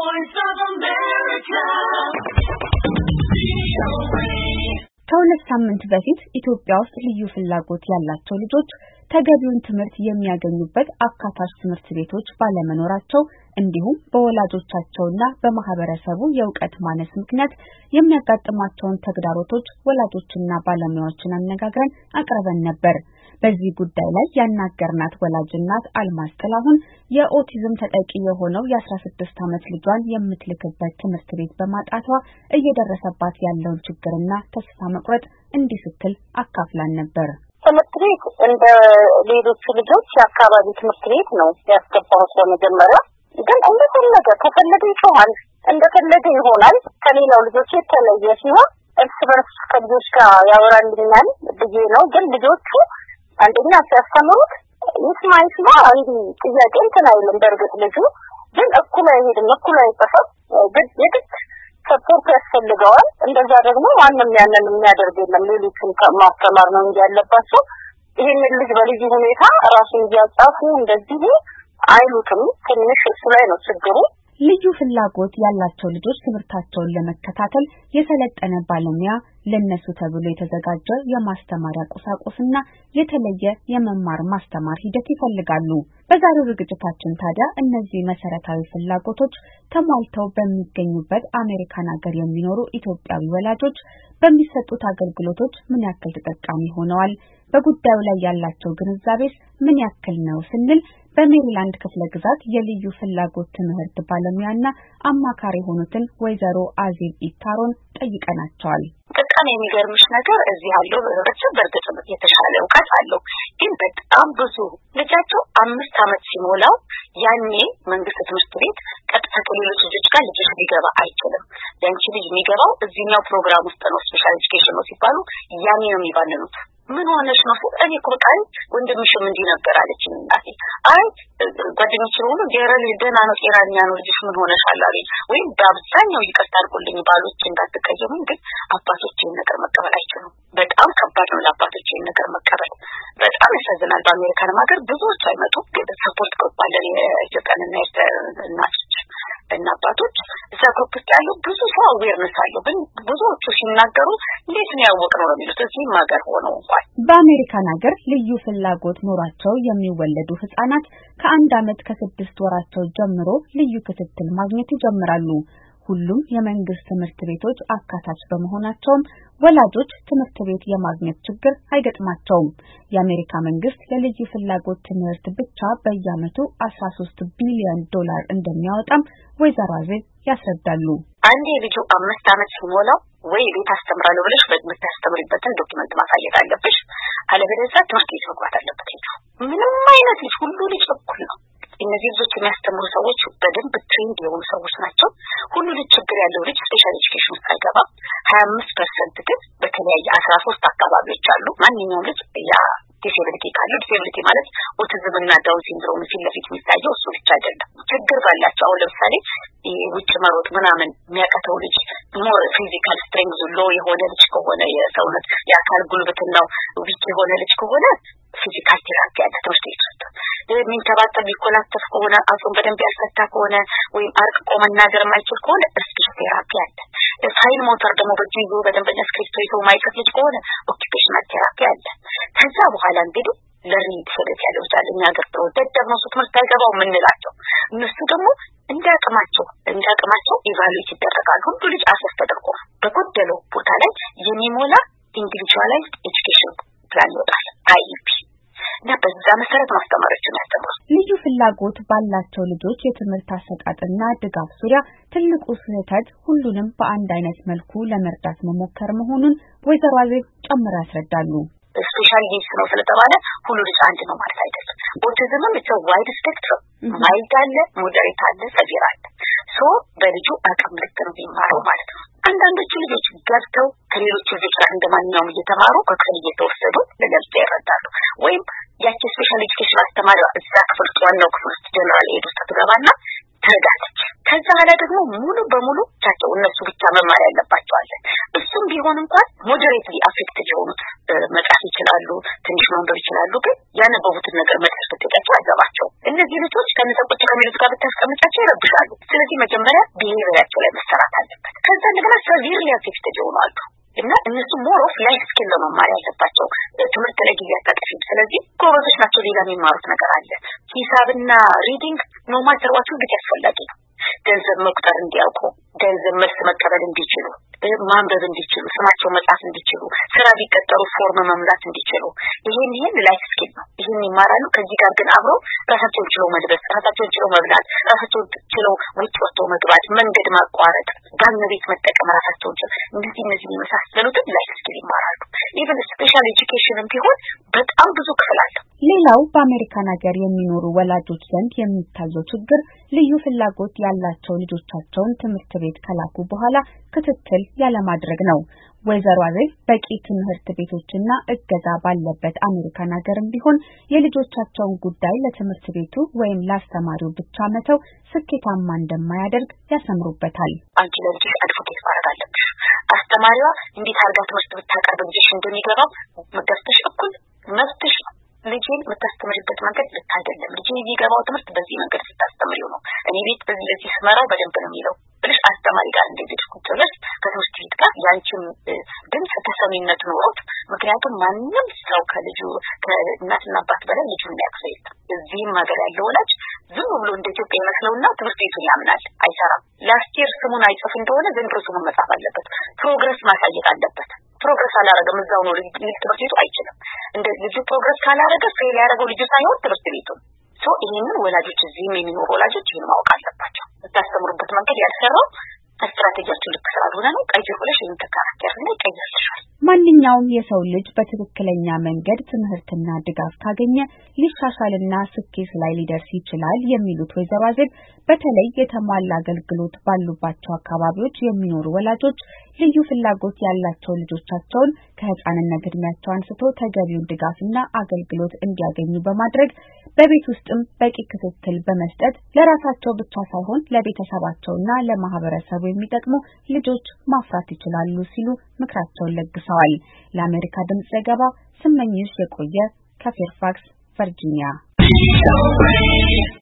ከሁለት ሳምንት በፊት ኢትዮጵያ ውስጥ ልዩ ፍላጎት ያላቸው ልጆች ተገቢውን ትምህርት የሚያገኙበት አካታች ትምህርት ቤቶች ባለመኖራቸው እንዲሁም በወላጆቻቸውና በማህበረሰቡ የእውቀት ማነስ ምክንያት የሚያጋጥሟቸውን ተግዳሮቶች ወላጆችና ባለሙያዎችን አነጋግረን አቅርበን ነበር። በዚህ ጉዳይ ላይ ያናገርናት ወላጅ እናት አልማዝ ጥላሁን የኦቲዝም ተጠቂ የሆነው የ16 ዓመት ልጇን የምትልክበት ትምህርት ቤት በማጣቷ እየደረሰባት ያለውን ችግርና ተስፋ መቁረጥ እንዲህ ስትል አካፍላን ነበር። ትምህርት ቤት እንደ ሌሎች ልጆች የአካባቢ ትምህርት ቤት ነው ያስገባሁት። በመጀመሪያ ግን ከፈለገ ይጮሃል፣ እንደፈለገ ይሆናል። ከሌላው ልጆች የተለየ ሲሆን እርስ በርስ ከልጆች ጋር ያወራልኛል ብዬ ነው። ግን ልጆቹ አንደኛ ሲያስተምሩት ይስማ አንዲ ጥያቄ እንትን አይልም። በእርግጥ ልጁ ግን እኩል አይሄድም፣ እኩል አይጠፋም። የግድ ሰፖርት ያስፈልገዋል። እንደዛ ደግሞ ማንም ያንን የሚያደርግ የለም። ሌሎችን ማስተማር ነው እንጂ ያለባቸው ይሄንን ልጅ በልዩ ሁኔታ ራሱን እያጻፉ እንደዚህ አይሉትም። ትንሽ እሱ ላይ ነው ችግሩ። ልዩ ፍላጎት ያላቸው ልጆች ትምህርታቸውን ለመከታተል የሰለጠነ ባለሙያ፣ ለነሱ ተብሎ የተዘጋጀ የማስተማሪያ ቁሳቁስና የተለየ የመማር ማስተማር ሂደት ይፈልጋሉ። በዛሬው ዝግጅታችን ታዲያ እነዚህ መሰረታዊ ፍላጎቶች ተሟልተው በሚገኙበት አሜሪካን ሀገር የሚኖሩ ኢትዮጵያዊ ወላጆች በሚሰጡት አገልግሎቶች ምን ያክል ተጠቃሚ ሆነዋል፣ በጉዳዩ ላይ ያላቸው ግንዛቤስ ምን ያክል ነው ስንል በሜሪላንድ ክፍለ ግዛት የልዩ ፍላጎት ትምህርት ባለሙያና አማካሪ ሆኑትን ወይዘሮ አዜብ ኢታሮን ጠይቀናቸዋል። በጣም የሚገርምሽ ነገር እዚህ ያለው ህብረተሰብ በእርግጥ የተሻለ እውቀት አለው። ግን በጣም ብዙ ልጃቸው 5 ዓመት ሲሞላው ያኔ መንግስት ትምህርት ቤት ቀጥታ ከሌሎች ልጆች ጋር ልጅ ሊገባ አይችልም። ያንቺ ልጅ የሚገባው እዚህኛው ፕሮግራም ውስጥ ነው፣ ስፔሻል ኤጁኬሽን ነው ሲባሉ ያኔ ነው የሚባሉት። ምን ሆነሽ ነው? እኔ እኮ በቃ ወንድምሽም እንዲህ ነበር አለችኝ እናቴ። ጓደኞቼ ሁሉ ደህና ነው ጤናኛ ነው ልጅሽ ምን ሆነሻል አለኝ። ወይም በአብዛኛው ይቅርታ አድርጉልኝ ባሎች እንዳትቀየሙኝ፣ ግን አባቶች ይህን ነገር መቀበል አይችሉም። በጣም ከባድ ነው ለአባቶች ይህን ነገር መቀበል። በጣም ያሳዝናል። በአሜሪካን ሀገር ብዙዎች አይመጡም፣ ግን ሰፖርት ግሩፕ አለን የኢትዮጵያንና እናቶች እና አባቶች። እዛ ግሩፕ ውስጥ ያለው ብዙ ሰው አዌርነስ አለው፣ ግን ብዙዎቹ ሲናገሩ እንዴት ነው ያወቅነው ነው የሚሉት። እዚህም ሀገር ሆነው እንኳን በአሜሪካን ሀገር ልዩ ፍላጎት ኖሯቸው የሚወለዱ ህጻናት ከ1 ዓመት ከ6 ወራቸው ጀምሮ ልዩ ክትትል ማግኘት ይጀምራሉ። ሁሉም የመንግስት ትምህርት ቤቶች አካታች በመሆናቸውም ወላጆች ትምህርት ቤት የማግኘት ችግር አይገጥማቸውም። የአሜሪካ መንግስት ለልዩ ፍላጎት ትምህርት ብቻ በየዓመቱ $13 ቢሊዮን እንደሚያወጣም ወይዘሮ አዜብ ያስረዳሉ። አንዴ ልጁ 5 ዓመት ሲሞላው ወይ ቤት አስተምራለሁ ብለሽ በምታስተምሪበትን ዶክመንት ማሳየት አለብሽ፣ አለበለዚያ ትምህርት ቤት መግባት አለበት። ምንም አይነት ልጅ ሁሉ ልጅ እኩል ነው። እነዚህ ልጆች የሚያስተምሩ ሰዎች በደንብ ትሬንድ የሆኑ ሰዎች ናቸው። ሁሉ ልጅ ችግር ያለው ልጅ ስፔሻል ኤጁኬሽን ውስጥ አይገባም። 25% ግን በተለያየ 13 አካባቢዎች አሉ። ማንኛውም ልጅ ያ ዲሴቢሊቲ ካለው ዲሴቢሊቲ ማለት ኦቲዝም እና ዳውን ሲንድሮም ፊት ለፊት የሚታየው እሱ ብቻ አይደለም። ችግር ባላቸው አሁን ለምሳሌ ውጭ መሮጥ ምናምን የሚያቀተው ልጅ ሞር ፊዚካል ስትሬንግዝ ሎ የሆነ ልጅ ከሆነ የሰውነት የአካል ጉልበትናው ዊክ የሆነ ልጅ ከሆነ ፊዚካል ቴራፒ አለ ትምህርት ቤት ውስጥ። የሚንተባተብ ቢኮላተፍ ከሆነ አጹም በደንብ ያልፈታ ከሆነ ወይም አርቅቆ መናገር የማይችል ከሆነ ስፒች ቴራፒ አለ። ፋይን ሞተር ደግሞ በጂዞ በደንብ ስክሪፕቶ ይተው ማይቀር ልጅ ከሆነ ኦኪፔሽናል ቴራፒ አለ። ከዛ በኋላ እንግዲህ ለርኒንግ ዲስኤቢሊቲ ያለው ዛሬኛ ሀገር ተወደደው ነው ትምህርት አይገባው የምንላቸው እነሱ ደግሞ እንዳቅማቸው ኢቫሉዌት ይደረጋሉ። ሁሉ ልጅ አሰስ ተደርጎ በጎደለው ቦታ ላይ የሚሞላ ኢንዲቪጁዋላይዝድ ኤጁኬሽን ፕላን ይወጣል አይፒ እና በዛ መሰረት ማስተማሪዎችን ያስተምራል። ልዩ ፍላጎት ባላቸው ልጆች የትምህርት አሰጣጥና ድጋፍ ዙሪያ ትልቁ ስህተት ሁሉንም በአንድ አይነት መልኩ ለመርዳት መሞከር መሆኑን ወይዘሮ አዜብ ጨምረው ያስረዳሉ። ስፔሻል ኒድስ ነው ስለተባለ ሁሉ ልጅ አንድ ነው ማለት አይደለም። ኦቲዝምም ዋይድ ስፔክትረም ማይልድ አለ፣ ሞዴሬት አለ፣ ሰቪር አለ። በልጁ አቅም ልክ ነው የሚማረው ማለት ነው። አንዳንዶቹ ልጆች ገብተው ከሌሎቹ ልጆች ጋር እንደማንኛውም እየተማሩ ከክፍል እየተወሰዱ ለገብቶ ይረዳሉ። ወይም ያቺ ስፔሻል ኤጁኬሽን አስተማሪዋ እዛ ክፍል ዋናው ክፍል ውስጥ ጀነራል ኤድ ውስጥ ትገባና ትረዳለች። ከዛ ኋላ ደግሞ ሙሉ በሙሉ ታቸው እነሱ ብቻ መማር ያለባቸው አለ። እሱም ቢሆን እንኳን ሞዴሬትሊ አፌክትድ የሆኑት መጻፍ ይችላሉ፣ ትንሽ ማንበብ ይችላሉ። ግን ያነበቡትን ነገር መጥቀስ አይገባቸው። እነዚህ እነዚህ ልጆች ከነሰቆች ከሚሉት ጋር ብታስቀምጫቸው ይረብሻሉ። ስለዚህ መጀመሪያ ቢሄቪየራቸው ላይ መሰራት አለበት። ከዛ እንደገና ሰቪርሊ አፌክትድ ይሆናሉ እና እነሱ ሞር ኦፍ ላይፍ ስኪል ነው መማር ያለባቸው ትምህርት ላይ ጊዜ አጣጣፊም። ስለዚህ ጎበዞች ናቸው። ሌላ የሚማሩት ነገር አለ። ሂሳብና ሪዲንግ ኖ ማተር ዋት ግድ ያስፈልጋል። ገንዘብ መቁጠር እንዲያውቁ፣ ገንዘብ መልስ መቀበል እንዲችሉ፣ ማንበብ እንዲችሉ፣ ስማቸው መጻፍ እንዲችሉ፣ ስራ ቢቀጠሩ ፎርም መሙላት እንዲችሉ፣ ይሄን ላይፍ ስኪል ነው። ይሄን ይማራሉ። ከዚህ ጋር ግን አብሮ ራሳቸውን ችለው መልበስ፣ ራሳቸውን ችለው መብላት፣ ራሳቸውን ችለው ውጭ ወጥቶ መግባት፣ መንገድ ማቋረጥ፣ ባንክ ቤት መጠቀም፣ ራሳቸውን ችለው እነዚህ የመሳሰሉትን ላይፍ ስኪል ይማራሉ። ኢቭን ስፔሻል ኤጁኬሽንም ቢሆን በጣም ብዙ ክፍል አለው። ሌላው በአሜሪካን ሀገር የሚኖሩ ወላጆች ዘንድ የሚታየው ችግር ልዩ ፍላጎት ያላቸው ልጆቻቸውን ትምህርት ቤት ከላኩ በኋላ ክትትል ያለማድረግ ነው። ወይዘሮ አዜብ በቂ ትምህርት ቤቶችና እገዛ ባለበት አሜሪካን ሀገርም ቢሆን የልጆቻቸውን ጉዳይ ለትምህርት ቤቱ ወይም ለአስተማሪው ብቻ መተው ስኬታማ እንደማያደርግ ያሰምሩበታል። አንቺ ለልጅሽ አድቮኬት ማድረግ አለብሽ። አስተማሪዋ እንዴት አድርጋ ትምህርት ብታቀርብ ልጅሽ እንደሚገባው መገፍተሽ እኩል መፍትሽ ልጅን የምታስተምርበት መንገድ ልክ አይደለም። ልጅ የሚገባው ትምህርት በዚህ መንገድ ስታስተምሪው ነው። እኔ ቤት በዚህ ስመራው በደንብ ነው የሚለው ብለሽ አስተማሪ ጋር እንደዚህ ቁጭ ብለሽ ከትምህርት ቤት ጋር ያንቺም ድምጽ ተሰሚነት ኖሮት። ምክንያቱም ማንንም ሰው ከልጁ ከእናትና አባት በላይ ልጁን ያክሰው የለም። እዚህም ሀገር ያለው ወላጅ ዝም ብሎ እንደ ኢትዮጵያ ይመስለውና ትምህርት ቤቱን ያምናል። አይሰራም። ላስት ይር ስሙን አይጽፍ እንደሆነ ዘንድሮ ስሙን መጻፍ አለበት። ፕሮግረስ ማሳየት አለበት። ፕሮግረስ አላረገም እዛው ነው ትምህርት ቤቱ አይችልም። እንደ ልጁ ፕሮግረስ ካላረገ ፌል ያደረገው ልጁ ሳይሆን ትምህርት ቤቱ። ይሄንን ወላጆች እዚህም የሚኖሩ ወላጆች ይሄን ማወቅ አለባቸው። ተስተምሩበት መንገድ ያልሰራው ስትራቴጂያችሁ ልክ ስላልሆነ ነው። ቀይር ብለሽ ተካራከርና ይቀየርልሻል። ማንኛውም የሰው ልጅ በትክክለኛ መንገድ ትምህርትና ድጋፍ ካገኘ ሊሻሻልና ስኬት ላይ ሊደርስ ይችላል የሚሉት ወይዘሮ አዜብ በተለይ የተሟላ አገልግሎት ባሉባቸው አካባቢዎች የሚኖሩ ወላጆች ልዩ ፍላጎት ያላቸው ልጆቻቸውን ከህፃንነት እድሜያቸው አንስቶ ተገቢውን ድጋፍና አገልግሎት እንዲያገኙ በማድረግ በቤት ውስጥም በቂ ክትትል በመስጠት ለራሳቸው ብቻ ሳይሆን ለቤተሰባቸውና ለማህበረሰቡ የሚጠቅሙ ልጆች ማፍራት ይችላሉ ሲሉ ምክራቸውን ለግሰዋል። ለአሜሪካ ድምጽ ዘገባ ስመኝሽ የቆየ ከፌርፋክስ ቨርጂኒያ።